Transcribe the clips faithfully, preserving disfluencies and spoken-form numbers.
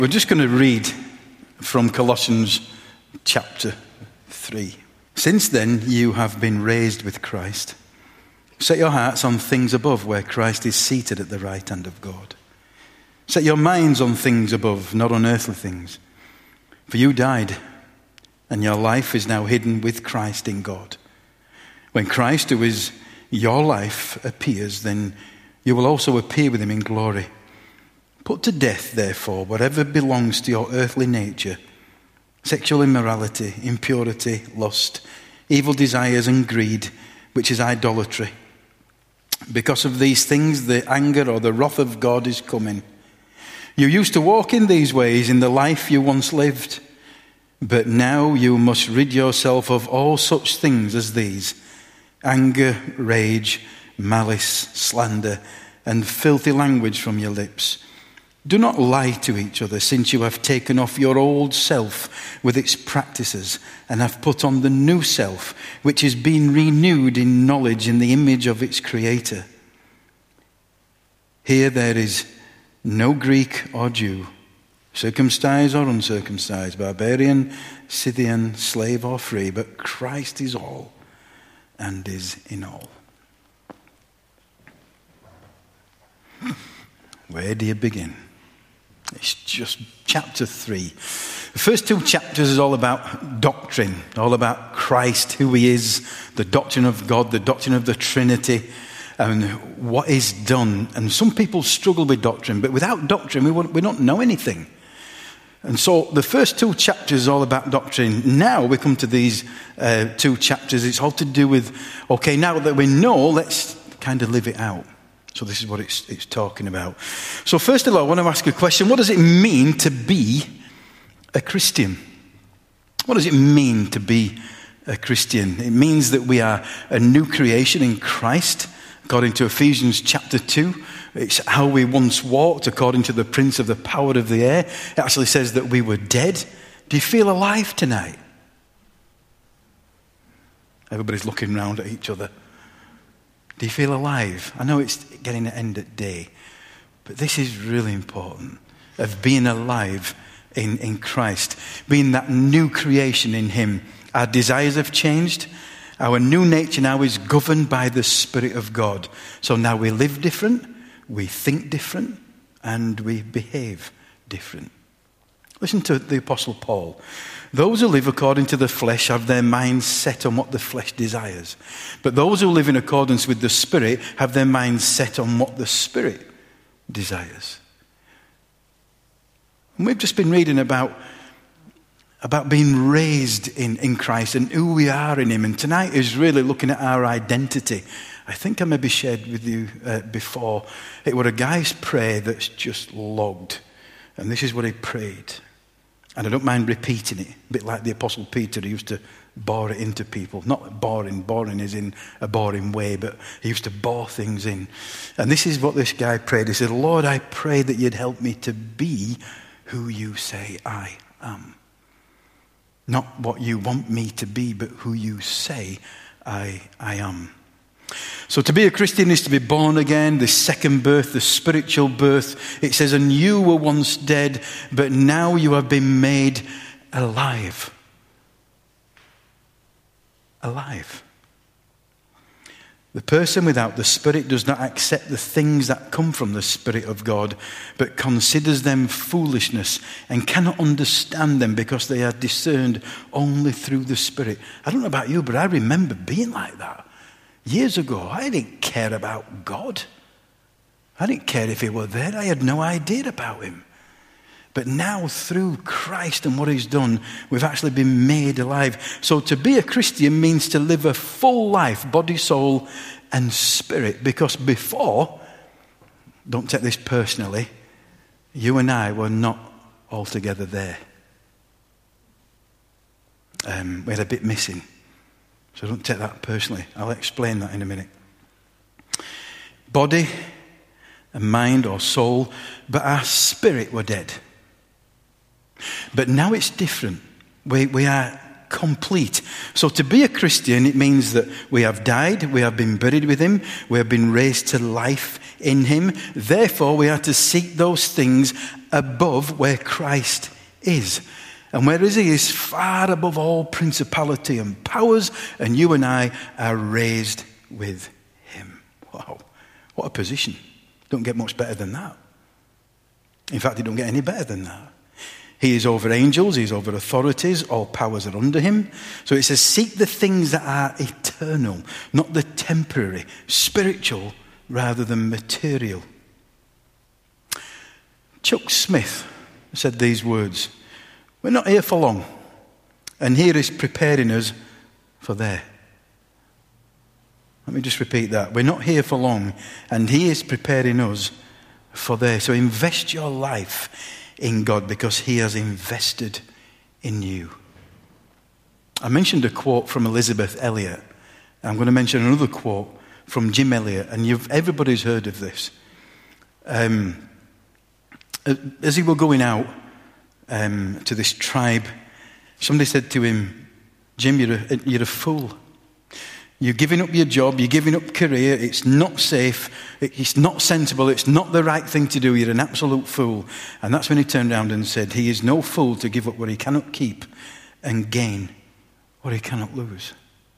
We're just going to read from Colossians chapter three. Since then you have been raised with Christ. Set your hearts on things above, where Christ is seated at the right hand of God. Set your minds on things above, not on earthly things. For you died, and your life is now hidden with Christ in God. When Christ, who is your life, appears, then you will also appear with him in glory. Put to death, therefore, whatever belongs to your earthly nature: sexual immorality, impurity, lust, evil desires, and greed, which is idolatry. Because of these things, the anger or the wrath of God is coming. You used to walk in these ways in the life you once lived, but now you must rid yourself of all such things as these: anger, rage, malice, slander, and filthy language from your lips. Do not lie to each other, since you have taken off your old self with its practices and have put on the new self, which is being renewed in knowledge in the image of its creator. Here there is no Greek or Jew, circumcised or uncircumcised, barbarian, Scythian, slave or free, but Christ is all and is in all. Where do you begin? It's just chapter three. The first two chapters is all about doctrine, all about Christ, who he is, the doctrine of God, the doctrine of the Trinity, and what is done. And some people struggle with doctrine, but without doctrine, we, won't, we don't know anything. And so the first two chapters is all about doctrine. Now we come to these uh, two chapters. It's all to do with, okay, now that we know, let's kind of live it out. So this is what it's, it's talking about. So first of all, I want to ask a question. What does it mean to be a Christian? What does it mean to be a Christian? It means that we are a new creation in Christ, according to Ephesians chapter two. It's how we once walked, according to the prince of the power of the air. It actually says that we were dead. Do you feel alive tonight? Everybody's looking around at each other. Do you feel alive? I know it's getting to end at day, but this is really important, of being alive in, in Christ, being that new creation in him. Our desires have changed. Our new nature now is governed by the Spirit of God. So now we live different, we think different, and we behave different. Listen to the Apostle Paul. Those who live according to the flesh have their minds set on what the flesh desires. But those who live in accordance with the Spirit have their minds set on what the Spirit desires. And we've just been reading about, about being raised in, in Christ and who we are in him. And tonight is really looking at our identity. I think I maybe shared with you uh, before. It was a guy's prayer that's just logged. And this is what he prayed. And I don't mind repeating it, a bit like the Apostle Peter, who used to bore it into people. Not boring, boring is in a boring way, but he used to bore things in. And this is what this guy prayed. He said, Lord, I pray that you'd help me to be who you say I am. Not what you want me to be, but who you say I, I am. So to be a Christian is to be born again, the second birth, the spiritual birth. It says, and you were once dead, but now you have been made alive. Alive. The person without the Spirit does not accept the things that come from the Spirit of God, but considers them foolishness and cannot understand them because they are discerned only through the Spirit. I don't know about you, but I remember being like that. Years ago, I didn't care about God. I didn't care if he were there. I had no idea about him. But now, through Christ and what he's done, we've actually been made alive. So to be a Christian means to live a full life, body, soul, and spirit. Because before, don't take this personally, you and I were not altogether there. Um, we had a bit missing. So don't take that personally. I'll explain that in a minute. Body and mind or soul, but our spirit were dead. But now it's different. We, we are complete. So to be a Christian, it means that we have died, we have been buried with him, we have been raised to life in him. Therefore, we are to seek those things above where Christ is. And whereas he is far above all principality and powers, and you and I are raised with him. Wow, what a position. Don't get much better than that. In fact, it don't get any better than that. He is over angels, he is over authorities, all powers are under him. So it says, seek the things that are eternal, not the temporary, spiritual rather than material. Chuck Smith said these words, we're not here for long, and here is preparing us for there. Let me just repeat that. We're not here for long, and he is preparing us for there. So invest your life in God because he has invested in you. I mentioned a quote from Elizabeth Elliot. I'm going to mention another quote from Jim Elliot, and you've, everybody's heard of this. Um, as he were going out um, to this tribe, somebody said to him, Jim, you're a, you're a fool. You're giving up your job, you're giving up career, it's not safe, it's not sensible, it's not the right thing to do, you're an absolute fool. And that's when he turned around and said, he is no fool to give up what he cannot keep and gain what he cannot lose.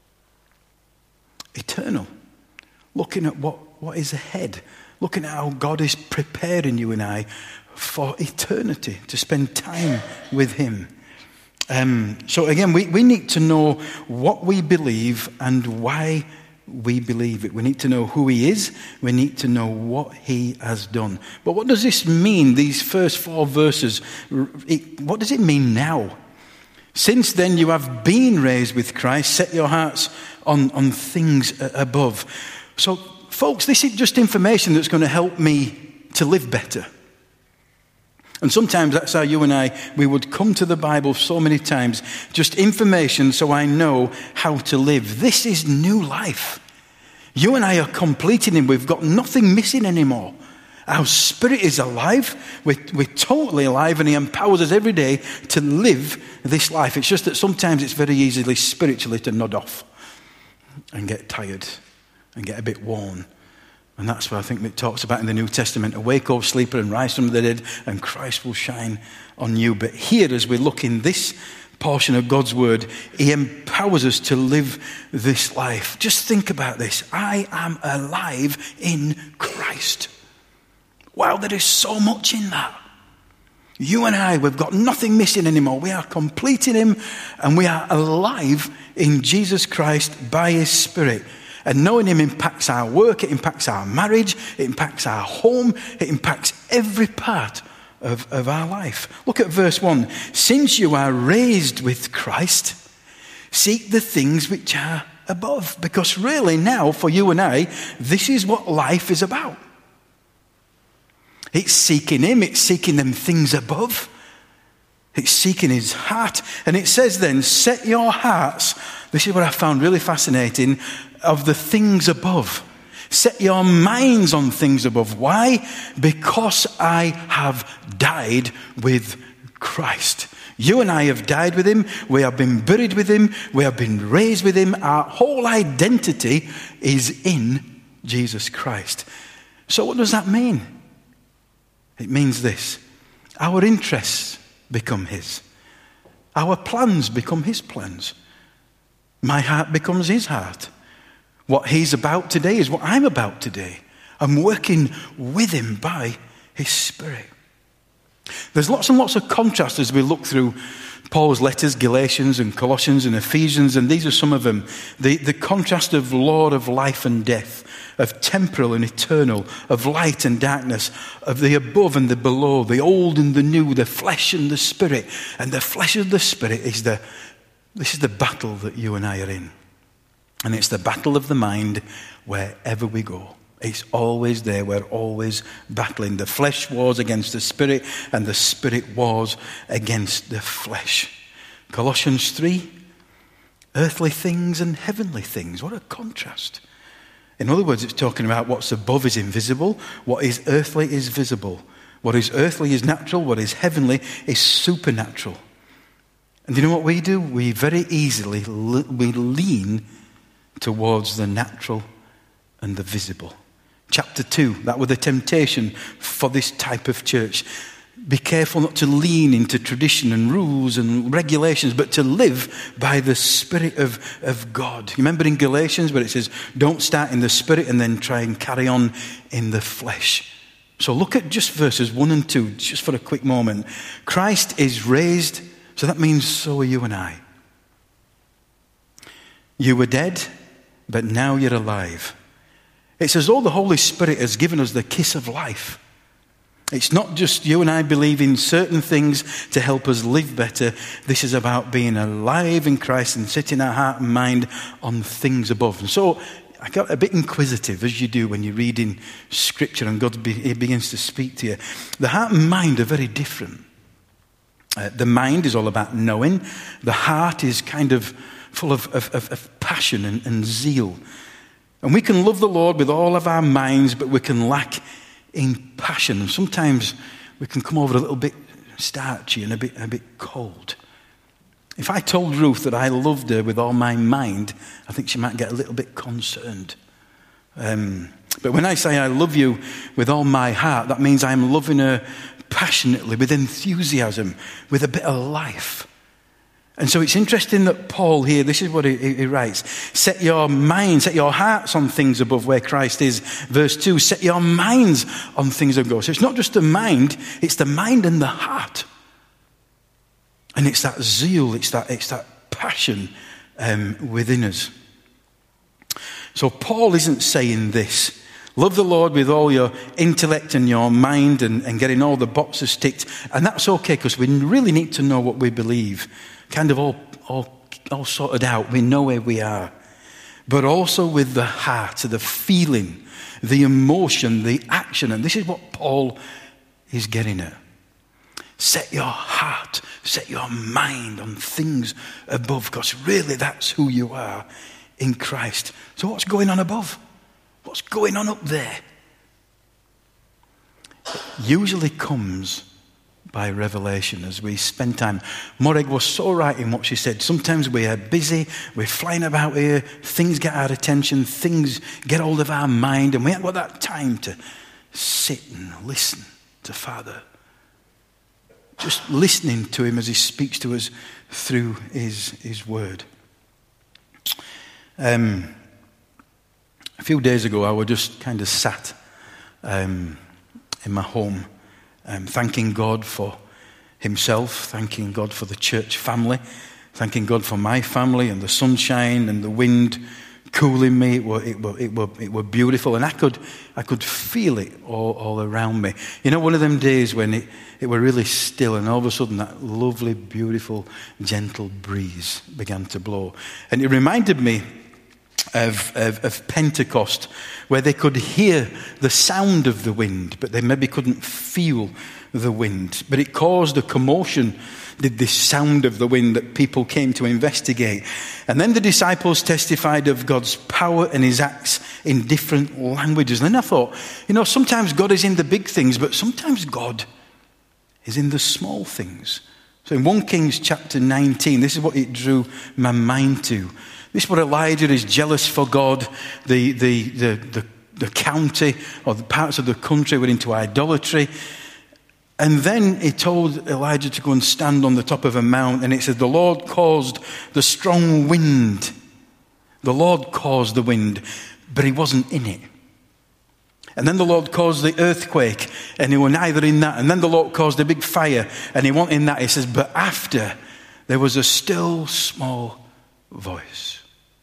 Eternal. Looking at what, what is ahead, looking at how God is preparing you and I for eternity, to spend time with him. Um, so again, we, we need to know what we believe and why we believe it. We need to know who he is. We need to know what he has done. But what does this mean, these first four verses? It, what does it mean now? Since then you have been raised with Christ, set your hearts on, on things above. So folks, this is just information that's going to help me to live better. And sometimes that's how you and I, we would come to the Bible so many times, just information so I know how to live. This is new life. You and I are completing him. We've got nothing missing anymore. Our spirit is alive. We're, we're totally alive, and he empowers us every day to live this life. It's just that sometimes it's very easily spiritually to nod off and get tired and get a bit worn. And that's what I think it talks about in the New Testament. Awake, O sleeper, and rise from the dead, and Christ will shine on you. But here, as we look in this portion of God's word, he empowers us to live this life. Just think about this. I am alive in Christ. Wow, there is so much in that. You and I, we've got nothing missing anymore. We are completing him, and we are alive in Jesus Christ by his Spirit. And knowing him impacts our work, it impacts our marriage, it impacts our home, it impacts every part of, of our life. Look at verse one. Since you are raised with Christ, seek the things which are above. Because really now, for you and I, this is what life is about. It's seeking him, it's seeking them things above. It's seeking his heart. And it says then, set your hearts, this is what I found really fascinating, of the things above. Set your minds on things above. Why? Because I have died with Christ. You and I have died with him. We have been buried with him. We have been raised with him. Our whole identity is in Jesus Christ. So what does that mean? It means this. Our interests become his. Our plans become his plans. My heart becomes his heart. What he's about today is what I'm about today. I'm working with him by his Spirit. There's lots and lots of contrast as we look through Paul's letters, Galatians and Colossians and Ephesians, and these are some of them. The, the contrast of Lord of life and death, of temporal and eternal, of light and darkness, of the above and the below, the old and the new, the flesh and the spirit. And the flesh and the spirit is the, this is the battle that you and I are in. And it's the battle of the mind wherever we go. It's always there. We're always battling. The flesh wars against the spirit, and the spirit wars against the flesh. Colossians three, earthly things and heavenly things. What a contrast. In other words, it's talking about what's above is invisible, what is earthly is visible. What is earthly is natural, what is heavenly is supernatural. And you know what we do? We very easily we lean towards the natural and the visible. Chapter two, that was the temptation for this type of church. Be careful not to lean into tradition and rules and regulations, but to live by the Spirit of, of God. You remember in Galatians where it says, don't start in the Spirit and then try and carry on in the flesh. So look at just verses one and two, just for a quick moment. Christ is raised, so that means so are you and I. You were dead, but now you're alive. It's as though the Holy Spirit has given us the kiss of life. It's not just you and I believing certain things to help us live better. This is about being alive in Christ and setting our heart and mind on things above. And so I got a bit inquisitive, as you do when you're reading Scripture and God be, he begins to speak to you. The heart and mind are very different. Uh, the mind is all about knowing. The heart is kind of full of, of, of, of passion and, and zeal. And we can love the Lord with all of our minds, but we can lack in passion. And sometimes we can come over a little bit starchy and a bit, a bit cold. If I told Ruth that I loved her with all my mind, I think she might get a little bit concerned. Um, but when I say I love you with all my heart, that means I'm loving her passionately, with enthusiasm, with a bit of life. And so it's interesting that Paul here, this is what he, he writes, set your minds, set your hearts on things above where Christ is. Verse two, set your minds on things above. So it's not just the mind, it's the mind and the heart. And it's that zeal, it's that, it's that passion um, within us. So Paul isn't saying this. Love the Lord with all your intellect and your mind and, and getting all the boxes ticked. And that's okay because we really need to know what we believe. Kind of all, all, all sorted out. We know where we are. But also with the heart, the feeling, the emotion, the action. And this is what Paul is getting at. Set your heart, set your mind on things above, because really that's who you are in Christ. So what's going on above? What's going on up there? It usually comes by revelation as we spend time. Morag was so right in what she said. Sometimes we are busy, we're flying about here, things get our attention, things get hold of our mind, and we haven't got that time to sit and listen to Father. Just listening to him as he speaks to us through his, his word. Um, a few days ago, I was just kind of sat um, in my home, um, thanking God for himself, thanking God for the church family, thanking God for my family and the sunshine and the wind cooling me. It were, it were, it were, it were beautiful, and I could, I could feel it all, all around me. You know, one of them days when it, it were really still, and all of a sudden that lovely, beautiful, gentle breeze began to blow. And it reminded me of, of, of Pentecost, where they could hear the sound of the wind, but they maybe couldn't feel the wind. But it caused a commotion, did this sound of the wind, that people came to investigate. And then the disciples testified of God's power and his acts in different languages. And then I thought, you know, sometimes God is in the big things, but sometimes God is in the small things. So in First Kings chapter nineteen, this is what it drew my mind to. This is what Elijah is jealous for God. The, the, the, the, the county or the parts of the country were into idolatry. And then he told Elijah to go and stand on the top of a mount. And it said, the Lord caused the strong wind. The Lord caused the wind, but he wasn't in it. And then the Lord caused the earthquake, and he was neither in that. And then the Lord caused a big fire, and he wasn't in that. He says, but after, there was a still small voice.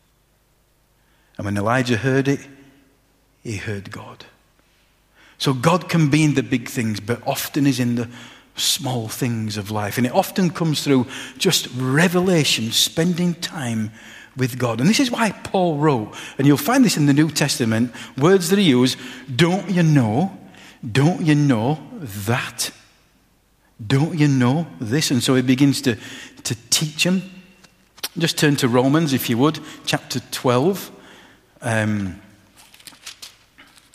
And when Elijah heard it, he heard God. So God can be in the big things, but often is in the small things of life. And it often comes through just revelation, spending time with God. And this is why Paul wrote, and you'll find this in the New Testament, words that he used, don't you know, don't you know that? Don't you know this? And so he begins to, to teach them. Just turn to Romans, if you would, chapter twelve. Um,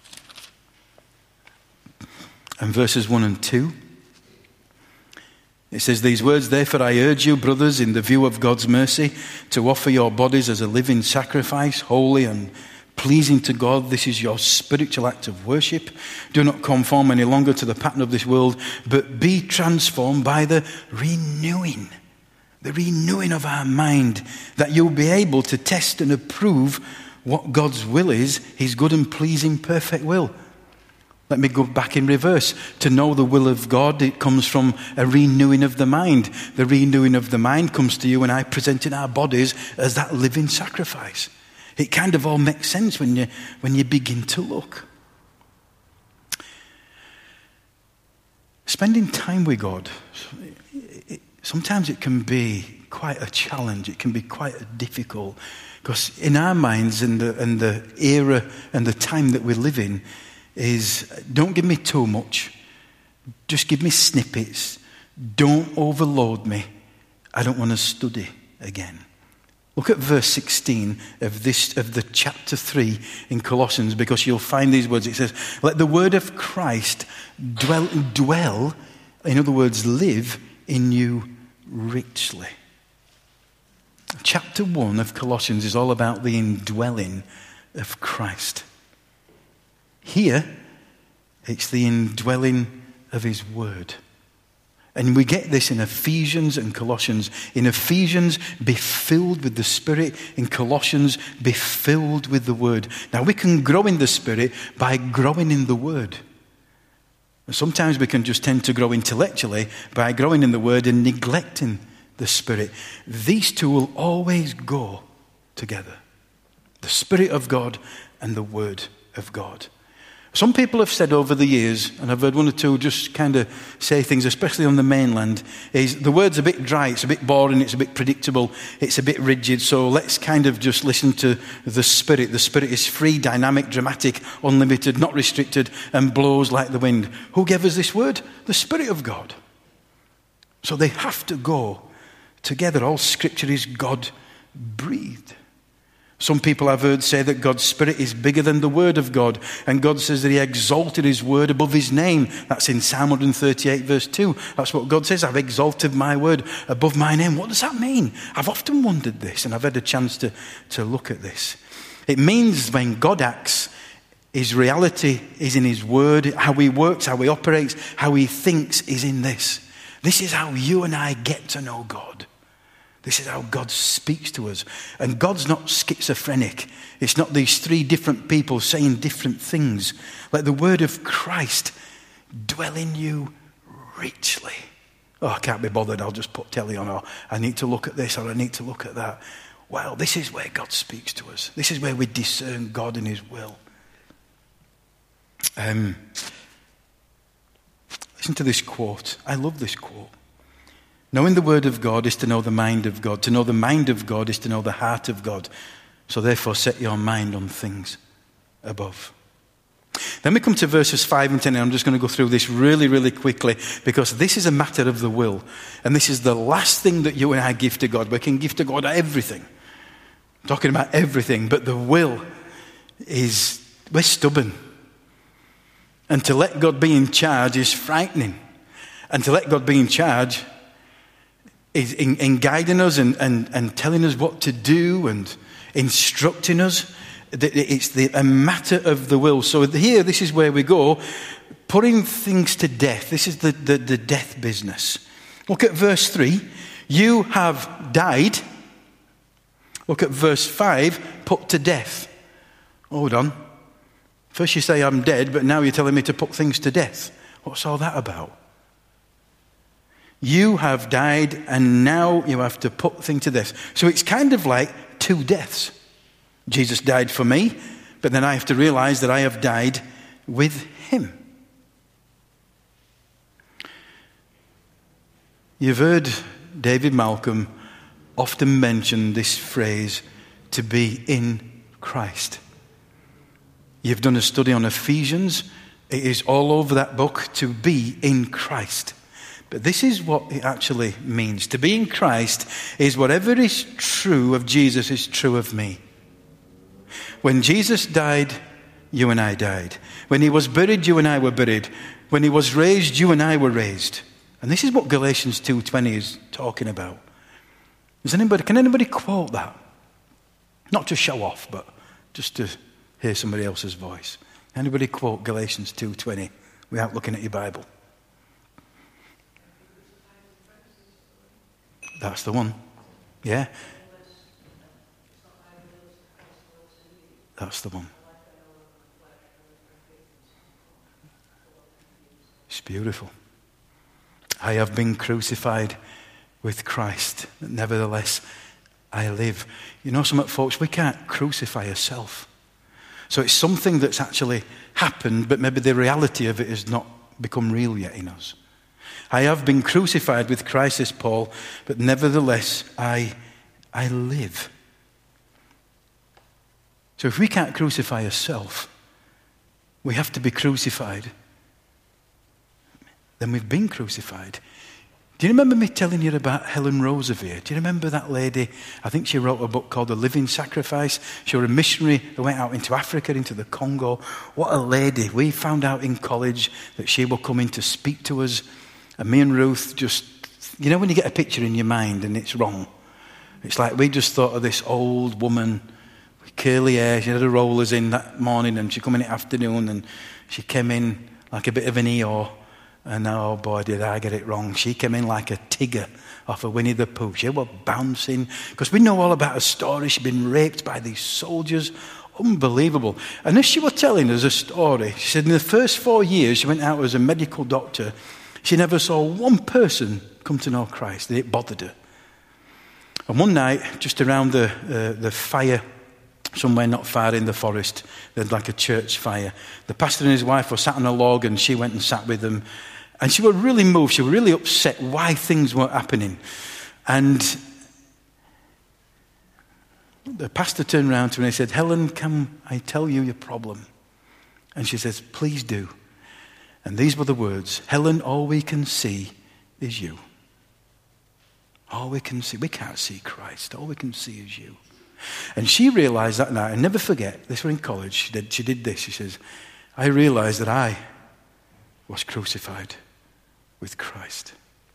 and verses one and two. It says these words, therefore I urge you, brothers, in the view of God's mercy, to offer your bodies as a living sacrifice, holy and pleasing to God. This is your spiritual act of worship. Do not conform any longer to the pattern of this world, but be transformed by the renewing, the renewing of our mind, that you'll be able to test and approve what God's will is, his good and pleasing perfect will. Let me go back in reverse. To know the will of God, it comes from a renewing of the mind. The renewing of the mind comes to you and I presenting our bodies as that living sacrifice. It kind of all makes sense when you, when you begin to look. Spending time with God, it, sometimes it can be quite a challenge. It can be quite difficult. Because in our minds and the, and the era and the time that we live in, is don't give me too much. Just give me snippets. Don't overload me. I don't want to study again. Look at verse sixteen of this of the chapter three in Colossians, because you'll find these words. It says, let the word of Christ dwell, dwell, in other words, live in you richly. Chapter one of Colossians is all about the indwelling of Christ. Here, it's the indwelling of his word. And we get this in Ephesians and Colossians. In Ephesians, be filled with the Spirit. In Colossians, be filled with the word. Now, we can grow in the Spirit by growing in the word. Sometimes we can just tend to grow intellectually by growing in the word and neglecting the Spirit. These two will always go together. The Spirit of God and the word of God. Some people have said over the years, and I've heard one or two just kind of say things, especially on the mainland, is the word's a bit dry, it's a bit boring, it's a bit predictable, it's a bit rigid, so let's kind of just listen to the Spirit. The Spirit is free, dynamic, dramatic, unlimited, not restricted, and blows like the wind. Who gave us this word? The Spirit of God. So they have to go together. All Scripture is God-breathed. Some people I've heard say that God's Spirit is bigger than the Word of God. And God says that he exalted his Word above his name. That's in Psalm one thirty-eight verse two. That's what God says. I've exalted my Word above my name. What does that mean? I've often wondered this, and I've had a chance to, to look at this. It means when God acts, his reality is in his Word. How he works, how he operates, how he thinks is in this. This is how you and I get to know God. This is how God speaks to us. And God's not schizophrenic. It's not these three different people saying different things. Let the word of Christ dwell in you richly. Oh, I can't be bothered. I'll just put telly on. Or I need to look at this or I need to look at that. Well, this is where God speaks to us. This is where we discern God and his will. Um, listen to this quote. I love this quote. Knowing the word of God is to know the mind of God. To know the mind of God is to know the heart of God. So therefore set your mind on things above. Then we come to verses five and ten, and I'm just going to go through this really, really quickly, because this is a matter of the will. And this is the last thing that you and I give to God. We can give to God everything. I'm talking about everything, but the will is, we're stubborn. And to let God be in charge is frightening. And to let God be in charge is in, in guiding us and, and, and telling us what to do and instructing us. It's the, a matter of the will. So here, this is where we go. Putting things to death. This is the, the, the death business. Look at verse three. You have died. Look at verse five. Put to death. Hold on. First you say I'm dead, but now you're telling me to put things to death. What's all that about? You have died, and now you have to put things to death. So it's kind of like two deaths. Jesus died for me, but then I have to realize that I have died with him. You've heard David Malcolm often mention this phrase, to be in Christ. You've done a study on Ephesians. It is all over that book, to be in Christ. But this is what it actually means. To be in Christ is whatever is true of Jesus is true of me. When Jesus died, you and I died. When he was buried, you and I were buried. When he was raised, you and I were raised. And this is what Galatians two twenty is talking about. Does anybody, can anybody quote that? Not to show off, but just to hear somebody else's voice. Anybody quote Galatians two twenty without looking at your Bible? That's the one. Yeah. That's the one. It's beautiful. I have been crucified with Christ. Nevertheless, I live. You know something, folks? We can't crucify ourselves. So it's something that's actually happened, but maybe the reality of it has not become real yet in us. I have been crucified with Christ, says Paul, but nevertheless, I, I live. So if we can't crucify ourselves, we have to be crucified. Then we've been crucified. Do you remember me telling you about Helen Roosevelt? Do you remember that lady? I think she wrote a book called The Living Sacrifice. She was a missionary who went out into Africa, into the Congo. What a lady. We found out in college that she will come in to speak to us. And me and Ruth just, you know when you get a picture in your mind and it's wrong? It's like we just thought of this old woman with curly hair. She had her rollers in that morning and she came in the afternoon and she came in like a bit of an Eeyore. And oh boy, did I get it wrong. She came in like a Tigger off of Winnie the Pooh. She was bouncing. Because we know all about her story. She'd been raped by these soldiers. Unbelievable. And as she was telling us a story, she said in the first four years she went out as a medical doctor, she never saw one person come to know Christ. And it bothered her. And one night, just around the, uh, the fire, somewhere not far in the forest, there's like a church fire. The pastor and his wife were sat on a log and she went and sat with them. And she was really moved. She was really upset why things weren't happening. And the pastor turned around to her and he said, Helen, can I tell you your problem? And she says, please do. And these were the words, Helen, all we can see is you. All we can see, we can't see Christ. All we can see is you. And she realized that night, and never forget, this was in college, she did, she did this, she says, I realized that I was crucified with Christ.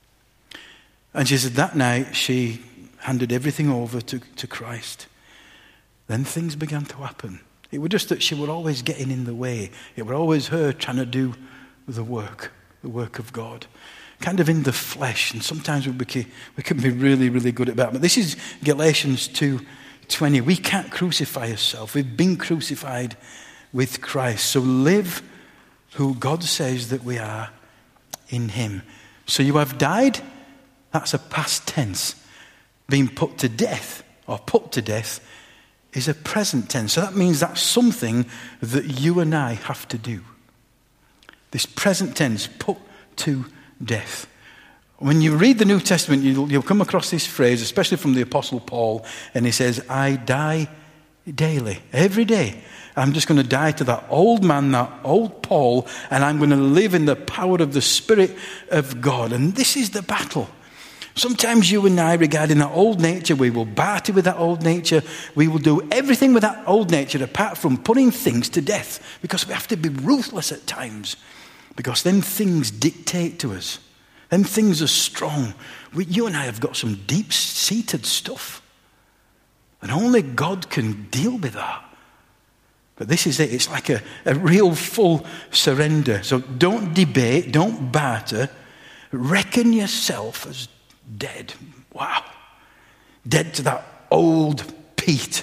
And she said that night she handed everything over to, to Christ. Then things began to happen. It was just that she was always getting in the way. It was always her trying to do the work, the work of God. Kind of in the flesh, and sometimes we, became, we can be really, really good at that. But this is Galatians two twenty. We can't crucify ourselves. We've been crucified with Christ. So live who God says that we are in him. So you have died. That's a past tense. Being put to death or put to death is a present tense. So that means that's something that you and I have to do. This present tense, put to death. When you read the New Testament, you'll, you'll come across this phrase, especially from the Apostle Paul, and he says, I die daily, every day. I'm just going to die to that old man, that old Paul, and I'm going to live in the power of the Spirit of God. And this is the battle. Sometimes you and I, regarding that old nature, we will party with that old nature. We will do everything with that old nature apart from putting things to death, because we have to be ruthless at times, because then things dictate to us. Then things are strong. We, you and I have got some deep-seated stuff. And only God can deal with that. But this is it. It's like a, a real full surrender. So don't debate. Don't barter. Reckon yourself as dead. Wow. Dead to that old Pete.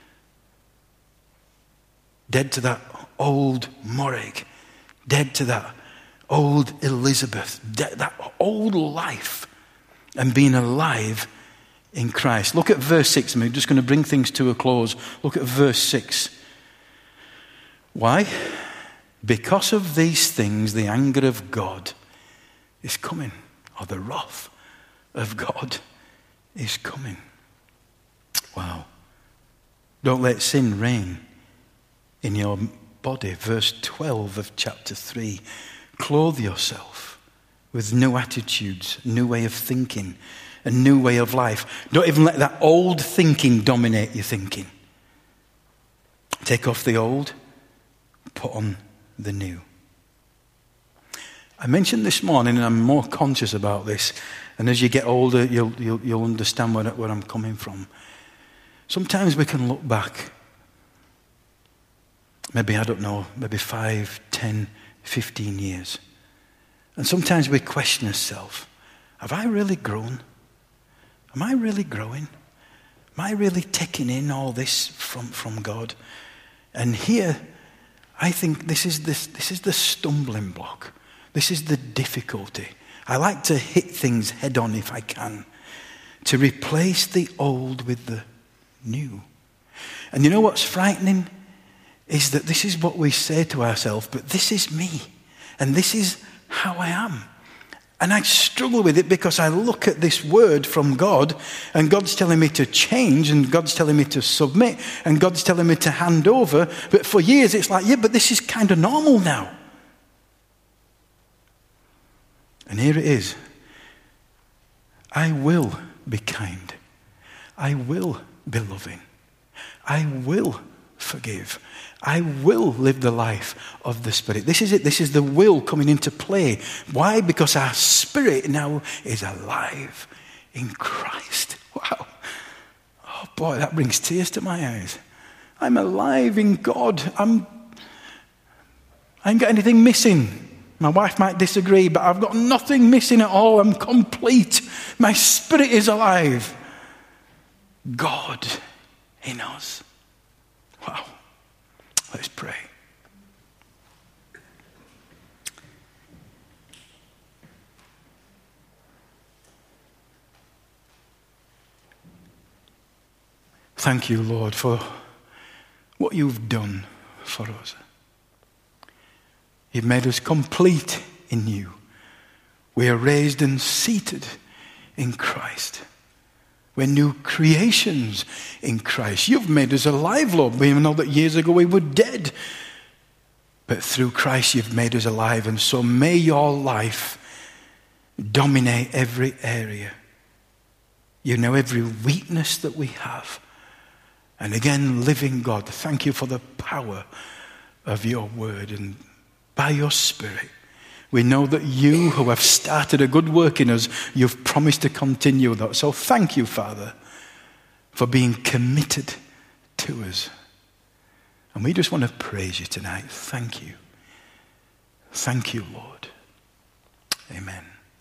Dead to that old Morrig. Dead to that old Elizabeth, that old life, and being alive in Christ. Look at verse six. I'm just going to bring things to a close. Look at verse six. Why? Because of these things, the anger of God is coming, or the wrath of God is coming. Wow. Don't let sin reign in your body. Verse twelve of chapter three. Clothe yourself with new attitudes, new way of thinking, a new way of life. Don't even let that old thinking dominate your thinking. Take off the old, put on the new. I mentioned this morning, and I'm more conscious about this, and as you get older, you'll, you'll, you'll understand where, where I'm coming from. Sometimes we can look back, maybe, I don't know, maybe five, ten, fifteen years. And sometimes we question ourselves, have I really grown? Am I really growing? Am I really taking in all this from, from God? And here, I think this is, this, this is the stumbling block. This is the difficulty. I like to hit things head on if I can, to replace the old with the new. And you know what's frightening? Is that this is what we say to ourselves, but this is me, and this is how I am. And I struggle with it because I look at this word from God, and God's telling me to change, and God's telling me to submit, and God's telling me to hand over. But for years it's like, yeah, but this is kind of normal now. And here it is. I will be kind. I will be loving. I will forgive. I will live the life of the Spirit. This is it. This is the will coming into play. Why? Because our spirit now is alive in Christ. Wow. Oh boy, that brings tears to my eyes. I'm alive in God. I'm, I ain't got anything missing. My wife might disagree, but I've got nothing missing at all. I'm complete. My spirit is alive. God in us. Wow. Let's pray. Thank you, Lord, for what you've done for us. You've made us complete in you. We are raised and seated in Christ. We're new creations in Christ. You've made us alive, Lord. We know that years ago we were dead. But through Christ you've made us alive. And so may your life dominate every area. You know every weakness that we have. And again, living God, thank you for the power of your word. And by your Spirit, we know that you who have started a good work in us, you've promised to continue that. So thank you, Father, for being committed to us. And we just want to praise you tonight. Thank you. Thank you, Lord. Amen.